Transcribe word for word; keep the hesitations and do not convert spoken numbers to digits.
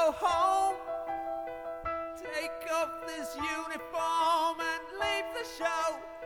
go home, take off this uniform and leave the show.